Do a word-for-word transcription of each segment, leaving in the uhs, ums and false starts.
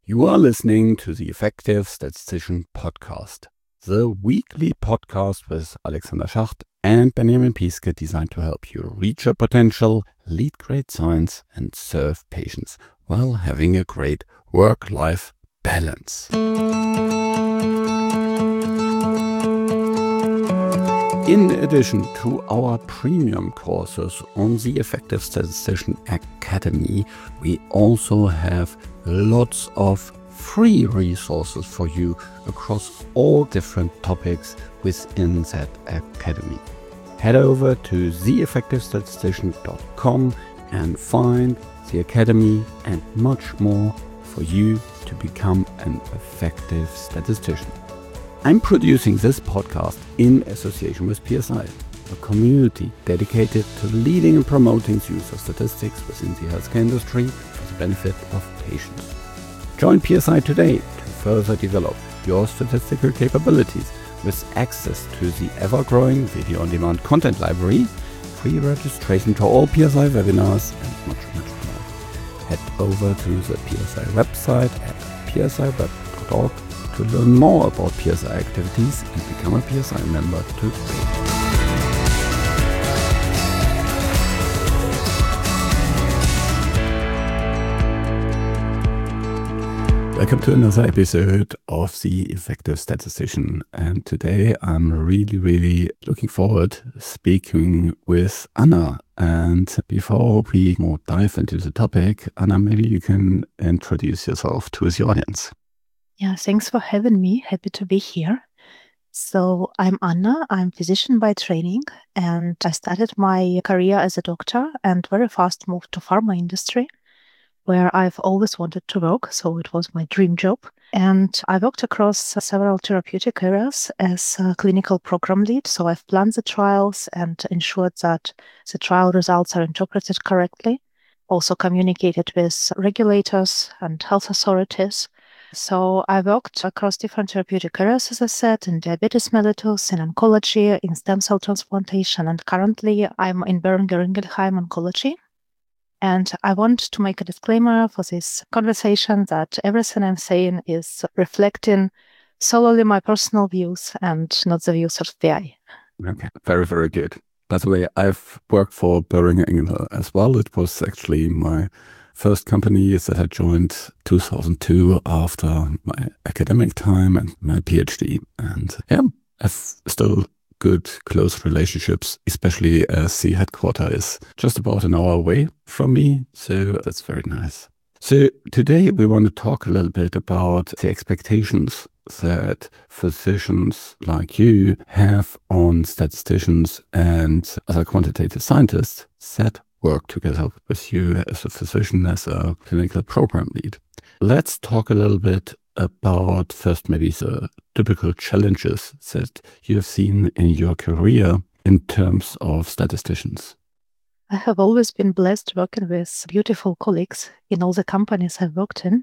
You are listening to the Effective Statistician Podcast, the weekly podcast with Alexander Schacht and Benjamin Piske, designed to help you reach your potential, lead great science, and serve patients while having a great work-life balance. In addition to our premium courses on the Effective Statistician Academy, we also have lots of free resources for you across all different topics within that academy. Head over to the effective statistician dot com and find the academy and much more for you to become an effective statistician. I'm producing this podcast in association with P S I, a community dedicated to leading and promoting the use of statistics within the healthcare industry for the benefit of patients. Join P S I today to further develop your statistical capabilities with access to the ever-growing video-on-demand content library, free registration to all P S I webinars, and much, much more. Head over to the P S I website at p s i web dot org to learn more about P S I activities and become a P S I member today. Welcome to another episode of the Effective Statistician, and today I'm really, really looking forward speaking with Anna. And before we more dive into the topic, Anna, maybe you can introduce yourself to the audience. Yeah, thanks for having me. Happy to be here. So I'm Anna. I'm a physician by training, and I started my career as a doctor and very fast moved to pharma industry, where I've always wanted to work. So it was my dream job. And I worked across several therapeutic areas as a clinical program lead. So I've planned the trials and ensured that the trial results are interpreted correctly. Also communicated with regulators and health authorities. So I worked across different therapeutic areas, as I said, in diabetes mellitus, in oncology, in stem cell transplantation, and currently I'm in Boehringer Ingelheim oncology. And I want to make a disclaimer for this conversation that everything I'm saying is reflecting solely my personal views and not the views of the I. Okay, very, very good. By the way, I've worked for Boehringer Ingelheim as well. It was actually my first company that I joined two thousand two after my academic time and my PhD. And yeah, I've still good close relationships, especially as the headquarter is just about an hour away from me. So that's very nice. So today we want to talk a little bit about the expectations that physicians like you have on statisticians and other quantitative scientists that work together with you as a physician, as a clinical program lead. Let's talk a little bit about first maybe the typical challenges that you have seen in your career in terms of statisticians. I have always been blessed working with beautiful colleagues in all the companies I've worked in,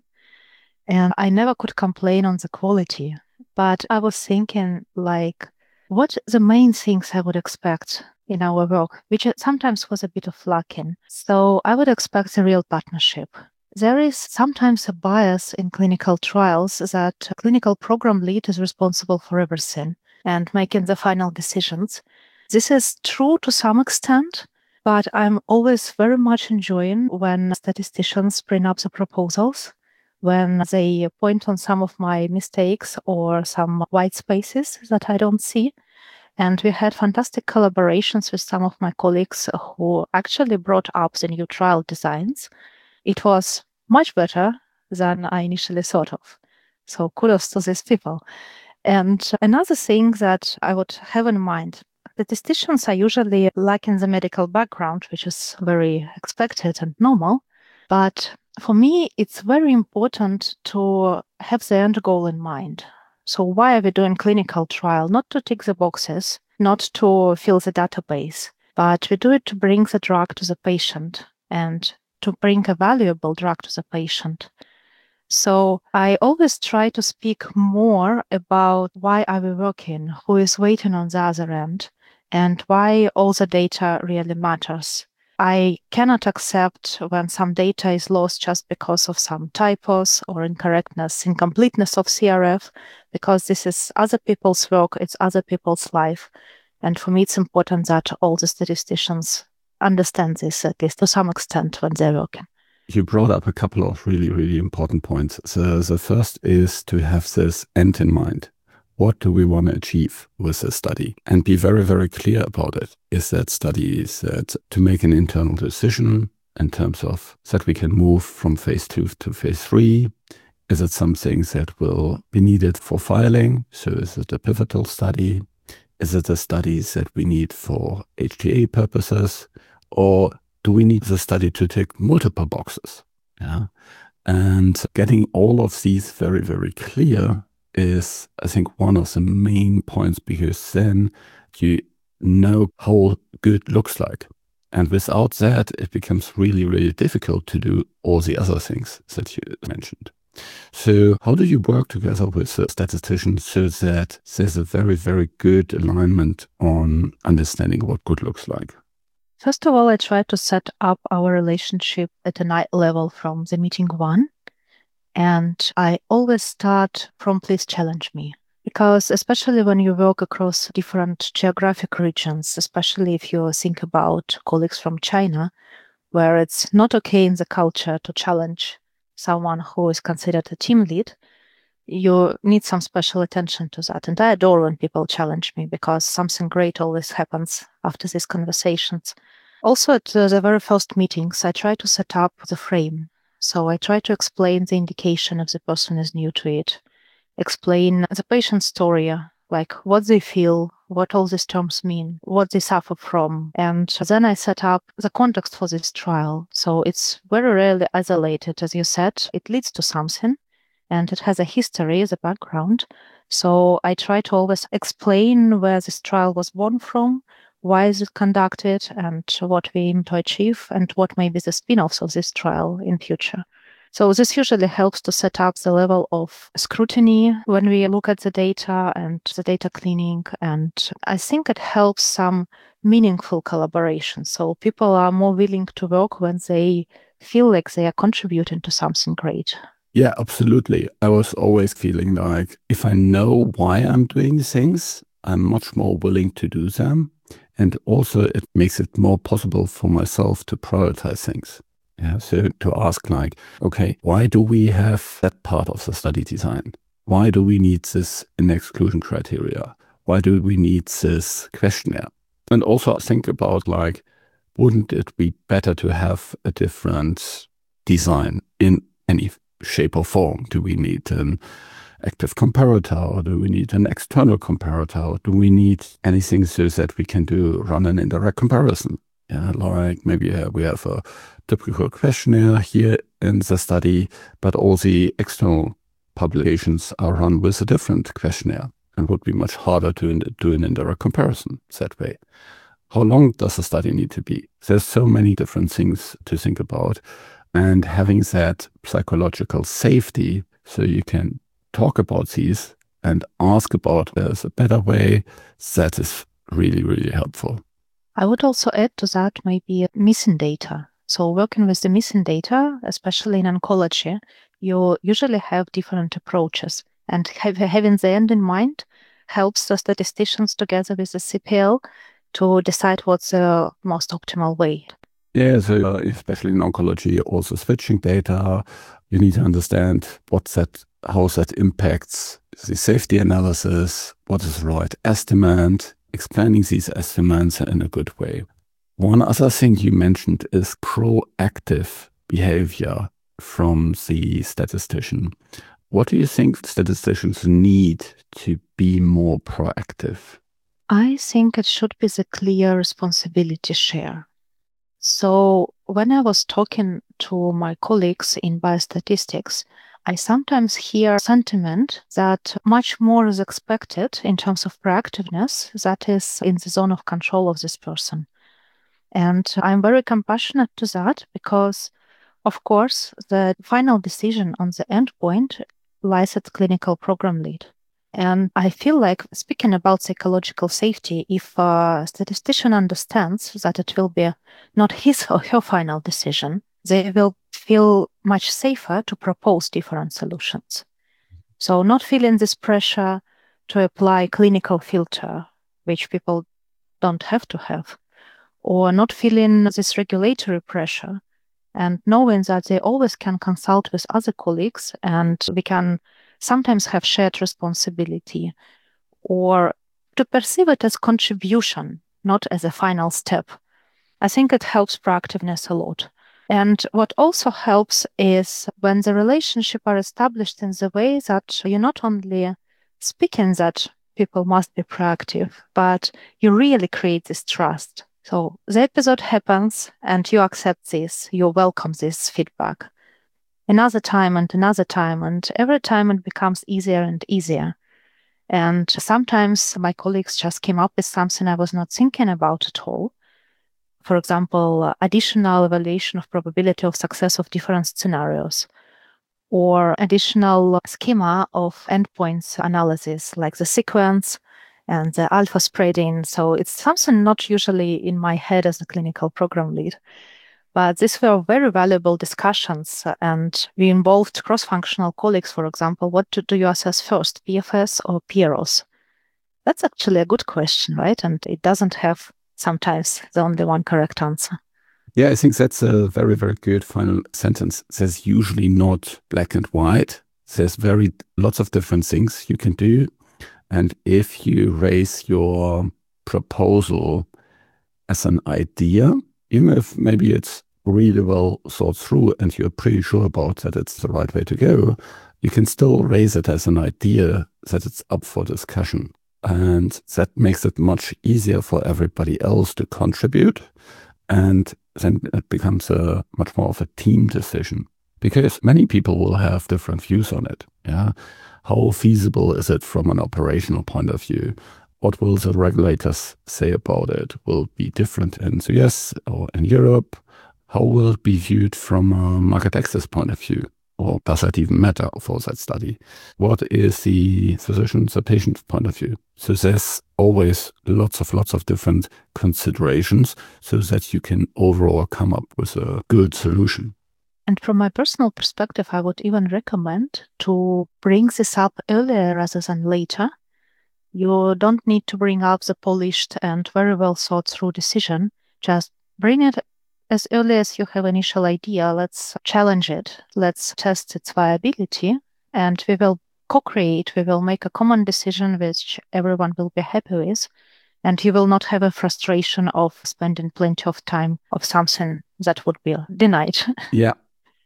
and I never could complain on the quality. But I was thinking, like, what the main things I would expect in our work, which sometimes was a bit of lacking. So I would expect a real partnership. There is sometimes a bias in clinical trials that a clinical program lead is responsible for everything and making the final decisions. This is true to some extent, but I'm always very much enjoying when statisticians bring up the proposals, when they point on some of my mistakes or some white spaces that I don't see. And we had fantastic collaborations with some of my colleagues who actually brought up the new trial designs. It was much better than I initially thought of. So kudos to these people. And another thing that I would have in mind, statisticians are usually lacking the medical background, which is very expected and normal. But for me, it's very important to have the end goal in mind. So why are we doing clinical trial? Not to tick the boxes, not to fill the database, but we do it to bring the drug to the patient and to bring a valuable drug to the patient. So I always try to speak more about why are we working, who is waiting on the other end, and why all the data really matters. I cannot accept when some data is lost just because of some typos or incorrectness, incompleteness of C R F, because this is other people's work, it's other people's life. And for me, it's important that all the statisticians understand this, at least to some extent, when they're working. You brought up a couple of really, really important points. So the first is to have this end in mind. What do we want to achieve with this study? And be very, very clear about it. Is that study is that to make an internal decision in terms of that we can move from phase two to phase three? Is it something that will be needed for filing? So is it a pivotal study? Is it a study that we need for H T A purposes? Or do we need the study to tick multiple boxes? Yeah. And getting all of these very, very clear is, I think, one of the main points, because then you know how good looks like. And without that, it becomes really, really difficult to do all the other things that you mentioned. So how do you work together with the statisticians so that there's a very, very good alignment on understanding what good looks like? First of all, I try to set up our relationship at a night level from the meeting one. And I always start from please challenge me. Because especially when you work across different geographic regions, especially if you think about colleagues from China, where it's not okay in the culture to challenge someone who is considered a team lead, you need some special attention to that. And I adore when people challenge me, because something great always happens after these conversations. Also, at the very first meetings, I try to set up the frame. So I try to explain the indication if the person is new to it, explain the patient's story, like what they feel, what all these terms mean, what they suffer from. And then I set up the context for this trial. So it's very rarely isolated. As you said, it leads to something and it has a history as a background. So I try to always explain where this trial was born from, why is it conducted, and what we aim to achieve, and what may be the spin-offs of this trial in future. So this usually helps to set up the level of scrutiny when we look at the data and the data cleaning. And I think it helps some meaningful collaboration. So people are more willing to work when they feel like they are contributing to something great. Yeah, absolutely. I was always feeling like if I know why I'm doing things, I'm much more willing to do them. And also it makes it more possible for myself to prioritize things. Yeah, so to ask like, okay, why do we have that part of the study design? Why do we need this in exclusion criteria? Why do we need this questionnaire? And also think about like, wouldn't it be better to have a different design in any shape or form? Do we need an active comparator, or do we need an external comparator? Or do we need anything so that we can do run an indirect comparison? Yeah, like maybe uh, we have a typical questionnaire here in the study, but all the external publications are run with a different questionnaire, and would be much harder to do an indirect comparison that way. How long does the study need to be? There's so many different things to think about, and having that psychological safety so you can talk about these and ask about there's a better way, that is really, really helpful. I would also add to that maybe missing data. So working with the missing data, especially in oncology, you usually have different approaches. And have, having the end in mind helps the statisticians together with the C P L to decide what's the most optimal way. Yeah, so uh, especially in oncology, also switching data, you need to understand what that, how that impacts the safety analysis, what is the right estimate, explaining these estimates in a good way. One other thing you mentioned is proactive behavior from the statistician. What do you think statisticians need to be more proactive? I think it should be the clear responsibility share. So when I was talking to my colleagues in biostatistics, I sometimes hear sentiment that much more is expected in terms of proactiveness that is in the zone of control of this person. And I'm very compassionate to that because, of course, the final decision on the endpoint lies at clinical program lead. And I feel like, speaking about psychological safety, if a statistician understands that it will be not his or her final decision, they will feel much safer to propose different solutions. So not feeling this pressure to apply clinical filter, which people don't have to have, or not feeling this regulatory pressure, and knowing that they always can consult with other colleagues and we can sometimes have shared responsibility, or to perceive it as contribution, not as a final step. I think it helps proactiveness a lot. And what also helps is when the relationship are established in the way that you're not only speaking that people must be proactive, but you really create this trust. So the episode happens and you accept this, you welcome this feedback. Another time and another time, and every time it becomes easier and easier. And sometimes my colleagues just came up with something I was not thinking about at all. For example, additional evaluation of probability of success of different scenarios, or additional schema of endpoints analysis, like the sequence and the alpha spreading. So it's something not usually in my head as a clinical program lead. But these were very valuable discussions, and we involved cross-functional colleagues, for example. What do, do you assess first, P F S or P R O S? That's actually a good question, right? And it doesn't have sometimes the only one correct answer. Yeah, I think that's a very, very good final sentence. There's usually not black and white. There's very lots of different things you can do. And if you raise your proposal as an idea, even if maybe it's really well thought through and you're pretty sure about that it's the right way to go, you can still raise it as an idea that it's up for discussion. And that makes it much easier for everybody else to contribute. And then it becomes a much more of a team decision, because many people will have different views on it. Yeah, how feasible is it from an operational point of view? What will the regulators say about it? Will it be different in the U S or in Europe? How will it be viewed from a market access point of view? Or does that even matter for that study? What is the physician, the patient's point of view? So there's always lots of lots of different considerations so that you can overall come up with a good solution. And from my personal perspective, I would even recommend to bring this up earlier rather than later. You don't need to bring up the polished and very well thought through decision. Just bring it as early as you have initial idea. Let's challenge it. Let's test its viability, and we will co-create. We will make a common decision which everyone will be happy with, and you will not have a frustration of spending plenty of time of something that would be denied. Yeah,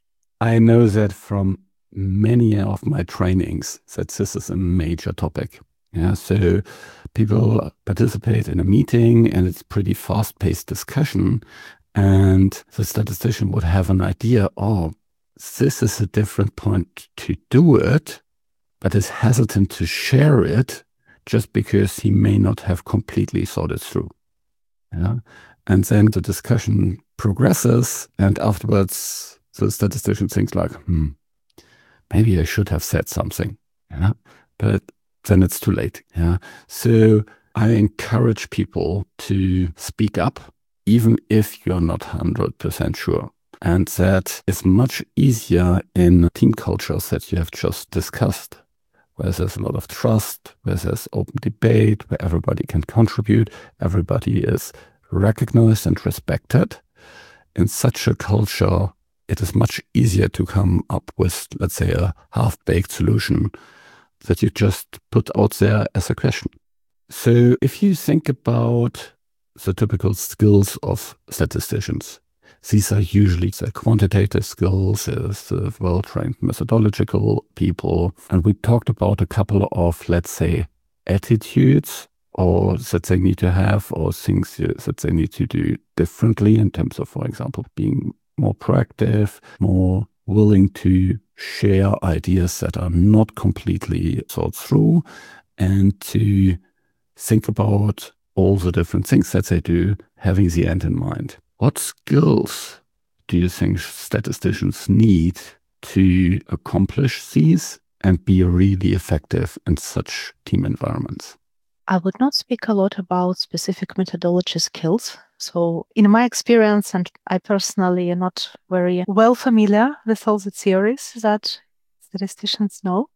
I know that from many of my trainings that this is a major topic. Yeah, so people participate in a meeting and it's pretty fast-paced discussion, and the statistician would have an idea, oh, this is a different point to do it, but is hesitant to share it just because he may not have completely thought it through. Yeah? And then the discussion progresses, and afterwards the statistician thinks like, hmm, maybe I should have said something. Yeah? But then it's too late. Yeah. So I encourage people to speak up, even if you're not one hundred percent sure. And that is much easier in team cultures that you have just discussed, where there's a lot of trust, where there's open debate, where everybody can contribute, everybody is recognized and respected. In such a culture, it is much easier to come up with, let's say, a half-baked solution that you just put out there as a question. So if you think about the typical skills of statisticians, these are usually the quantitative skills, the well-trained methodological people. And we talked about a couple of, let's say, attitudes or that they need to have, or things that they need to do differently in terms of, for example, being more proactive, more willing to share ideas that are not completely thought through, and to think about all the different things that they do, having the end in mind. What skills do you think statisticians need to accomplish these? and be really effective in such team environments? I would not speak a lot about specific methodology skills. So in my experience, and I personally am not very well familiar with all the theories that statisticians know,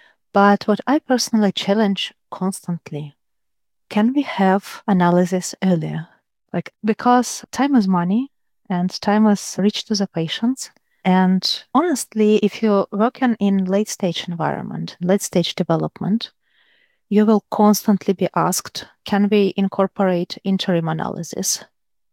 but what I personally challenge constantly, can we have analysis earlier? Like, because time is money and time is rich to the patients. And honestly, if you're working in late stage environment, late stage development, you will constantly be asked, can we incorporate interim analysis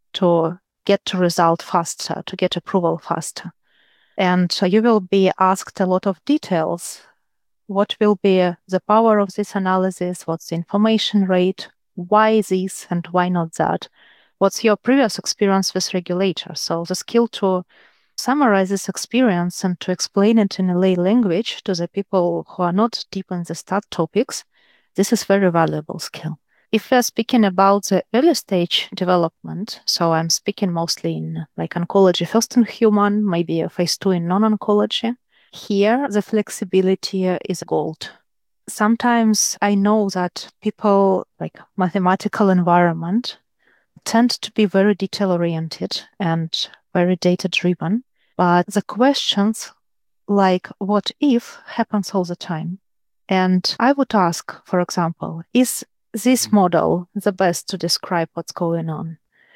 to get to result faster, to get approval faster? And so you will be asked a lot of details. What will be the power of this analysis? What's the information rate? Why this and why not that? What's your previous experience with regulators? So the skill to summarize this experience and to explain it in a lay language to the people who are not deep in the stat topics, this is very valuable skill. If we're speaking about the early stage development, so I'm speaking mostly in like oncology first in human, maybe a phase two in non-oncology, here the flexibility is gold. Sometimes I know that people like mathematical environment tend to be very detail oriented and very data driven, but the questions like what if happens all the time. And I would ask, for example, is this model the best to describe what's going on?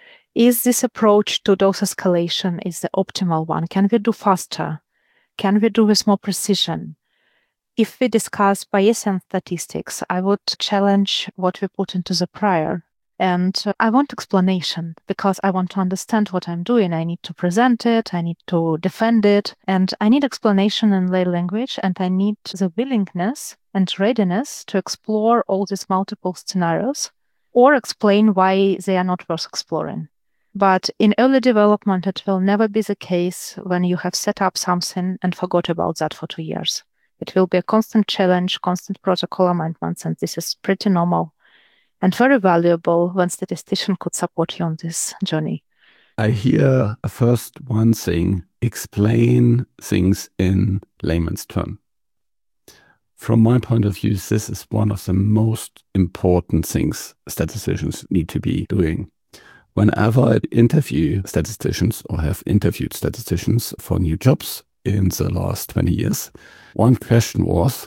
Is this approach to dose escalation is the optimal one? Can we do faster? Can we do with more precision? If we discuss Bayesian statistics, I would challenge what we put into the prior. And I want explanation because I want to understand what I'm doing. I need to present it, I need to defend it, and I need explanation in lay language, and I need the willingness and readiness to explore all these multiple scenarios or explain why they are not worth exploring. But in early development, it will never be the case when you have set up something and forgot about that for two years. It will be a constant challenge, constant protocol amendments, and this is pretty normal and very valuable when statistician could support you on this journey. I hear first one thing, explain things in layman's term. From my point of view, this is one of the most important things statisticians need to be doing. Whenever I interview statisticians or have interviewed statisticians for new jobs in the last twenty years, one question was,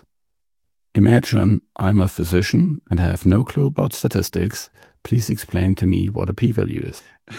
imagine I'm a physician and I have no clue about statistics. Please explain to me what a p-value is.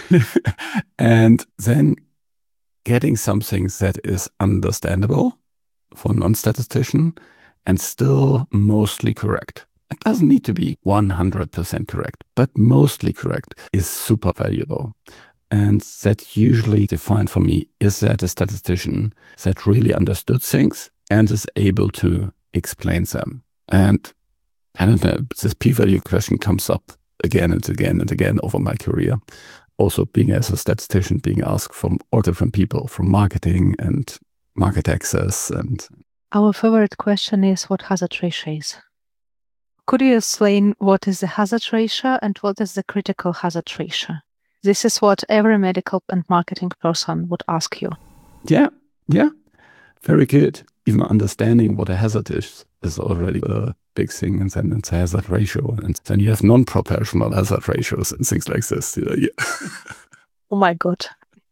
And then getting something that is understandable for a non-statistician and still mostly correct. It doesn't need to be one hundred percent correct, but mostly correct is super valuable. And that usually defined for me, is that a statistician that really understood things and is able to explain them. And I don't know, this p-value question comes up again and again and again over my career. Also being as a statistician, being asked from all different people, from marketing and market access. And our favorite question is what hazard ratio is. Could you explain what is the hazard ratio and what is the critical hazard ratio? This is what every medical and marketing person would ask you. Yeah, yeah, very good. Even understanding what a hazard is is already a big thing, and then it's a hazard ratio, and then you have non-proportional hazard ratios and things like this. Yeah. Oh my God.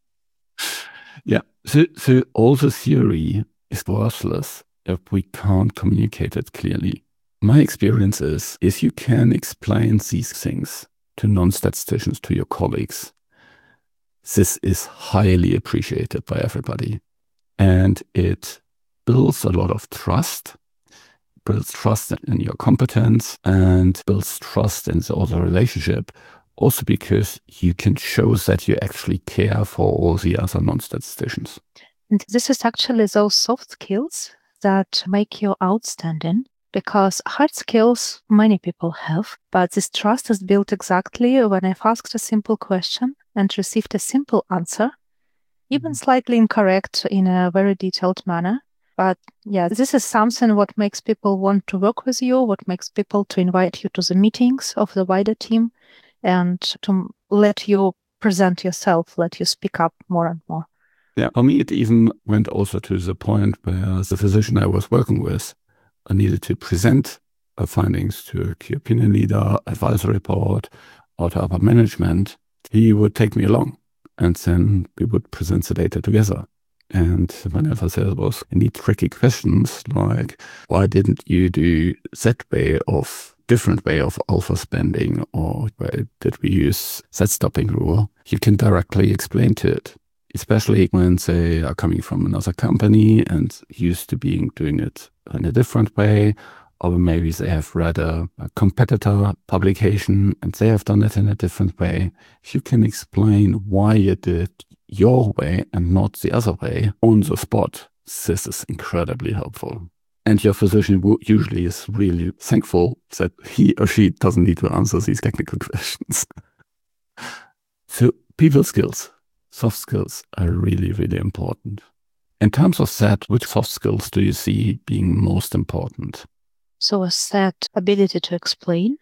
Yeah, so, so all the theory is worthless if we can't communicate it clearly. My experience is, if you can explain these things to non-statisticians, to your colleagues, this is highly appreciated by everybody. And it builds a lot of trust, builds trust in your competence, and builds trust in the other relationship, also because you can show that you actually care for all the other non-statisticians. And this is actually those soft skills that make you outstanding, because hard skills many people have, but this trust is built exactly when I've asked a simple question and received a simple answer, even mm-hmm. slightly incorrect in a very detailed manner. But yeah, this is something what makes people want to work with you, what makes people to invite you to the meetings of the wider team and to let you present yourself, let you speak up more and more. Yeah, for me, it even went also to the point where the physician I was working with I needed to present uh, findings to a key opinion leader, advisory board, or to upper management, he would take me along, and then we would present the data together. And whenever there was any tricky questions like, why didn't you do that way of different way of alpha spending, or why did we use that stopping rule, you can directly explain to it, especially when they are coming from another company and used to being doing it in a different way, or maybe they have read a, a competitor publication and they have done it in a different way. If you can explain why you did your way and not the other way on the spot, this is incredibly helpful. And your physician usually is really thankful that he or she doesn't need to answer these technical questions. So people skills, soft skills are really, really important. In terms of that, which soft skills do you see being most important? So as that, ability to explain,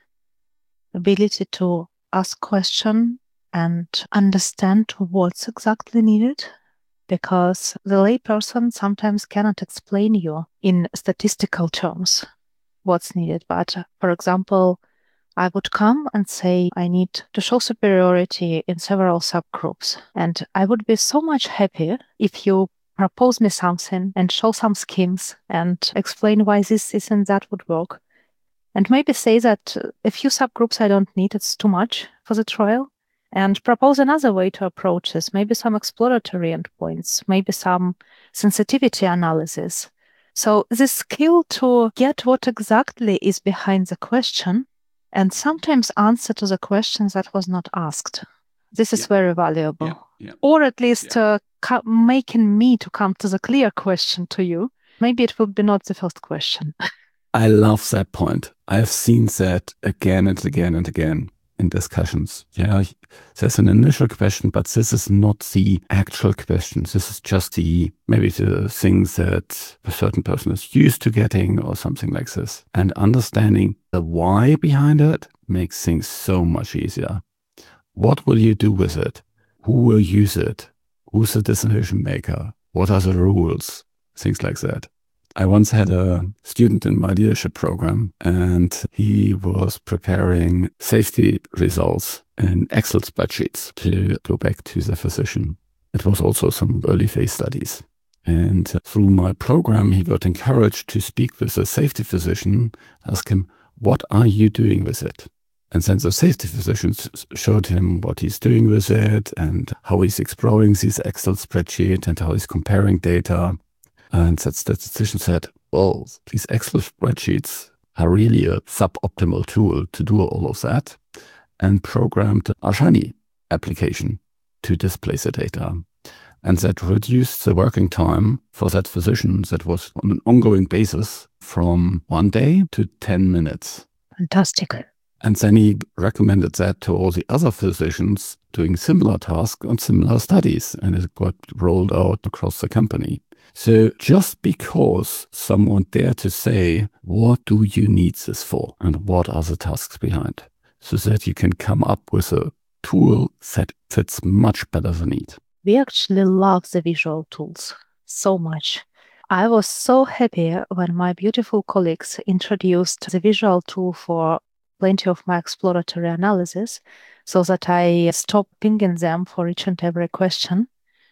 ability to ask question and understand what's exactly needed, because the layperson sometimes cannot explain you in statistical terms what's needed. But for example, I would come and say, I need to show superiority in several subgroups. And I would be so much happy if you propose me something and show some schemes and explain why this, this and that would work. And maybe say that a few subgroups I don't need, it's too much for the trial. And propose another way to approach this, maybe some exploratory endpoints, maybe some sensitivity analysis. So this skill to get what exactly is behind the question and sometimes answer to the questions that was not asked. This is yeah. very valuable. Yeah. Yeah. Or at least yeah. uh, co- making me to come to the clear question to you. Maybe it will be not the first question. I love that point. I've seen that again and again and again in discussions. Yeah, there's an initial question, but this is not the actual question. This is just the, maybe the things that a certain person is used to getting or something like this. And understanding the why behind it makes things so much easier. What will you do with it? Who will use it? Who's the decision maker? What are the rules? Things like that. I once had a student in my leadership program, and he was preparing safety results in Excel spreadsheets to go back to the physician. It was also some early phase studies. And through my program, he got encouraged to speak with the safety physician, ask him, what are you doing with it? And then the safety physician showed him what he's doing with it and how he's exploring this Excel spreadsheet and how he's comparing data. And that statistician said, well, these Excel spreadsheets are really a suboptimal tool to do all of that, and programmed a Shiny application to display the data. And that reduced the working time for that physician that was on an ongoing basis from one day to ten minutes. Fantastic. And then he recommended that to all the other physicians doing similar tasks on similar studies, and it got rolled out across the company. So just because someone dared to say, what do you need this for? And what are the tasks behind? So that you can come up with a tool that fits much better the need. We actually love the visual tools so much. I was so happy when my beautiful colleagues introduced the visual tool for plenty of my exploratory analysis, so that I stopped pinging them for each and every question.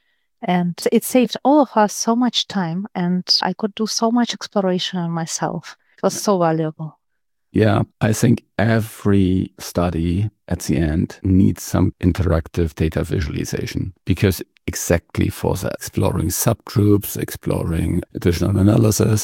And it saved all of us so much time, and I could do so much exploration on myself. It was so valuable. Yeah, I think every study at the end needs some interactive data visualization, because exactly for that, exploring subgroups, exploring additional analysis,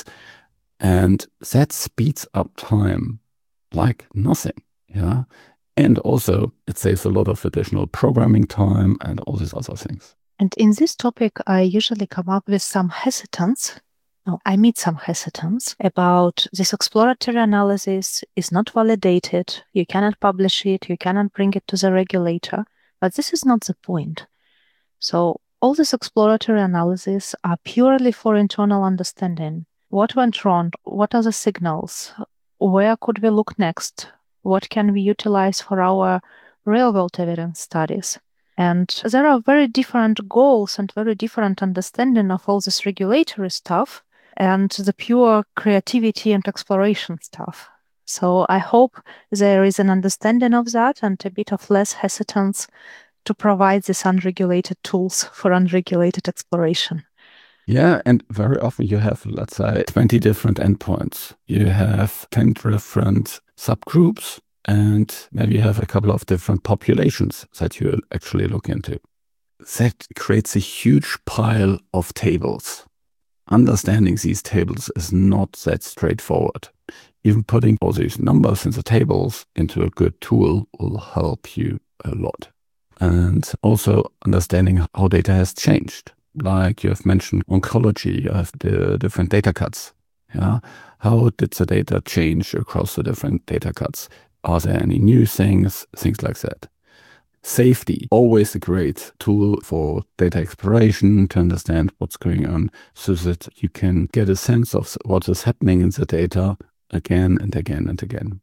and that speeds up time like nothing. Yeah. And also it saves a lot of additional programming time and all these other things. And in this topic, I usually come up with some hesitance. No, I meet some hesitance about this exploratory analysis is not validated. You cannot publish it. You cannot bring it to the regulator. But this is not the point. So all these exploratory analyses are purely for internal understanding. What went wrong? What are the signals? Where could we look next? What can we utilize for our real-world evidence studies? And there are very different goals and very different understanding of all this regulatory stuff. and the pure creativity and exploration stuff. So I hope there is an understanding of that and a bit of less hesitance to provide these unregulated tools for unregulated exploration. Yeah, and very often you have, let's say, twenty different endpoints. You have ten different subgroups, and maybe you have a couple of different populations that you actually look into. That creates a huge pile of tables. Understanding these tables is not that straightforward. Even putting all these numbers in the tables into a good tool will help you a lot. And also understanding how data has changed. Like you have mentioned oncology, you have the different data cuts. Yeah, how did the data change across the different data cuts? Are there any new things? Things like that. Safety, always a great tool for data exploration to understand what's going on so that you can get a sense of what is happening in the data again and again and again.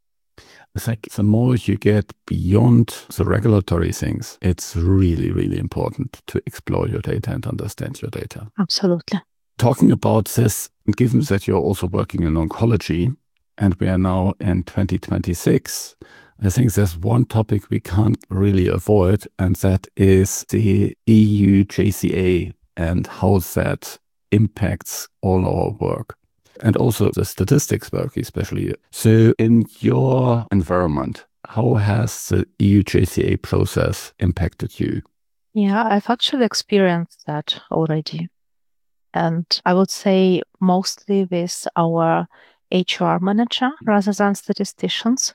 I think the more you get beyond the regulatory things, it's really, really important to explore your data and understand your data. Absolutely. Talking about this, given that you're also working in oncology, and we are now in twenty twenty-six, I think there's one topic we can't really avoid, and that is the E U J C A and how that impacts all our work. And also the statistics work, especially. So in your environment, how has the E U J C A process impacted you? Yeah, I've actually experienced that already. And I would say mostly with our H R manager rather than statisticians.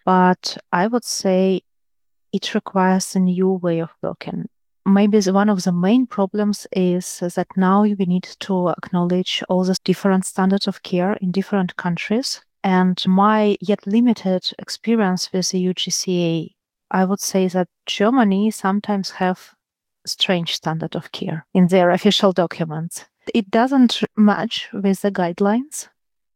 But I would say it requires a new way of working. Maybe the, one of the main problems is that now we need to acknowledge all the different standards of care in different countries. And my yet limited experience with the U G C A, I would say that Germany sometimes have strange standard of care in their official documents. It doesn't match with the guidelines.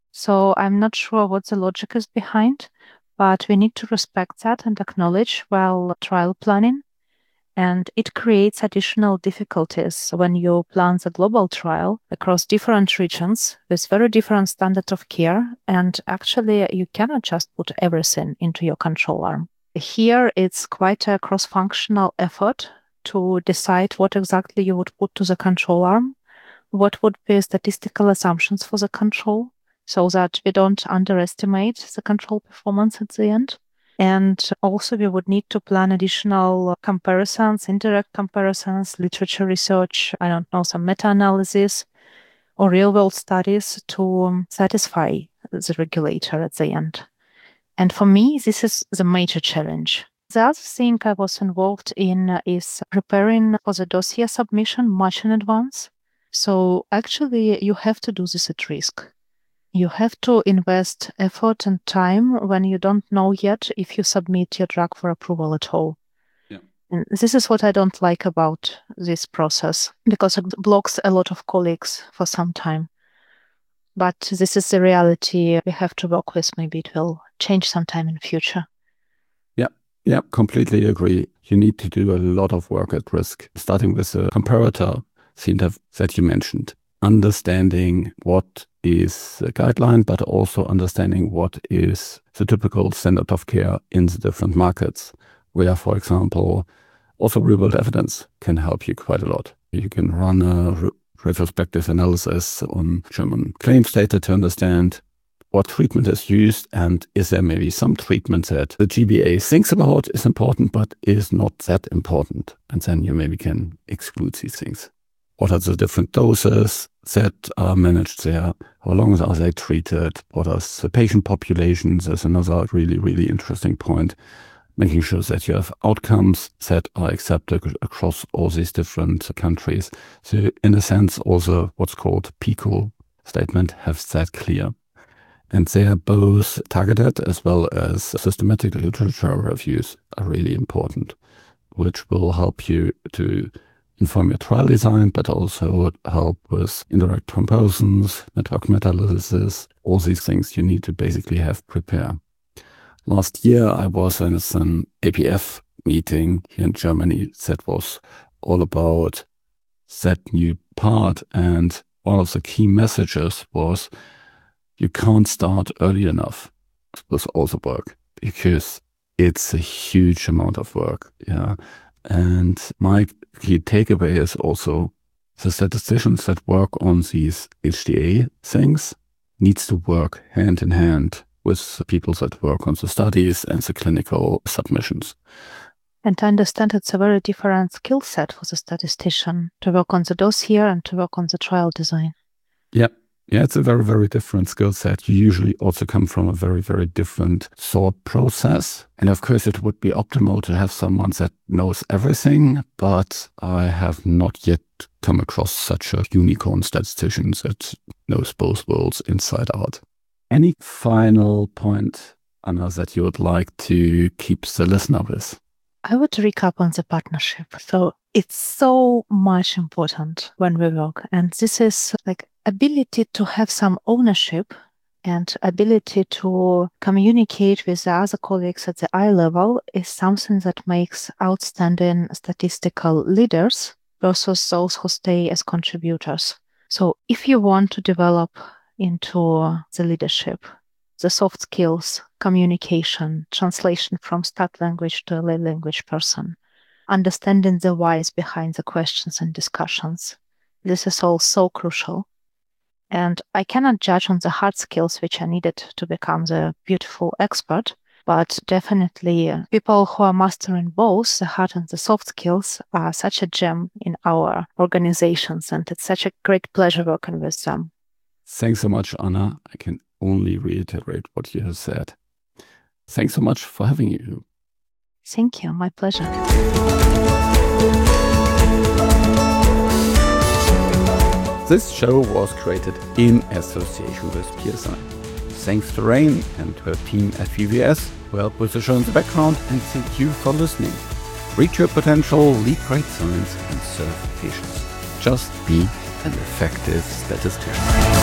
So I'm not sure what the logic is behind, but we need to respect that and acknowledge while trial planning. And it creates additional difficulties when you plan the global trial across different regions with very different standards of care. And actually, you cannot just put everything into your control arm. Here, it's quite a cross-functional effort to decide what exactly you would put to the control arm, what would be statistical assumptions for the control, so that we don't underestimate the control performance at the end. And also we would need to plan additional comparisons, indirect comparisons, literature research, I don't know, some meta-analysis or real-world studies to satisfy the regulator at the end. And for me, this is the major challenge. The other thing I was involved in is preparing for the dossier submission much in advance. So actually, you have to do this at risk. You have to invest effort and time when you don't know yet if you submit your drug for approval at all. Yeah. And this is what I don't like about this process, because it blocks a lot of colleagues for some time. But this is the reality we have to work with. Maybe it will change sometime in the future. Yeah, yeah, completely agree. You need to do a lot of work at risk, starting with the comparator that you mentioned. Understanding what is the guideline, but also understanding what is the typical standard of care in the different markets, where, for example, also real-world evidence can help you quite a lot. You can run a re retrospective analysis on German claims data to understand what treatment is used, and is there maybe some treatment that the G B A thinks about is important, but is not that important. And then you maybe can exclude these things. What are the different doses that are managed there? How long are they treated? What are the patient populations? That's another really, really interesting point. Making sure that you have outcomes that are accepted across all these different countries. So in a sense, also what's called PICO statement has that clear. And they are both targeted as well as systematic literature reviews are really important, which will help you to inform your trial design, but also help with indirect comparisons, network meta-analysis, all these things you need to basically have prepared. Last year, I was in an A P F meeting here in Germany that was all about that new part, and one of the key messages was you can't start early enough with all the work because it's a huge amount of work. Yeah. And my key takeaway is also the statisticians that work on these H T A things needs to work hand in hand with the people that work on the studies and the clinical submissions. And I understand it's a very different skill set for the statistician to work on the dossier and to work on the trial design. Yeah. Yeah, it's a very, very different skill set. You usually also come from a very, very different thought process. And of course, it would be optimal to have someone that knows everything, but I have not yet come across such a unicorn statistician that knows both worlds inside out. Any final point, Anna, that you would like to keep the listener with? I would recap on the partnership. So it's so much important when we work. And this is like ability to have some ownership and ability to communicate with the other colleagues at the eye level is something that makes outstanding statistical leaders versus those who stay as contributors. So if you want to develop into the leadership, the soft skills, communication, translation from stat language to a lay language person, understanding the whys behind the questions and discussions, this is all so crucial. And I cannot judge on the hard skills which are needed to become the beautiful expert, but definitely people who are mastering both the hard and the soft skills are such a gem in our organizations, and it's such a great pleasure working with them. Thanks so much, Anna. I can only reiterate what you have said. Thanks so much for having you. Thank you. My pleasure. This show was created in association with P S I. Thanks to Rain and her team at V V S who helped with the show in the background, and thank you for listening. Reach your potential, lead great science, and serve patients. Just be an effective statistician.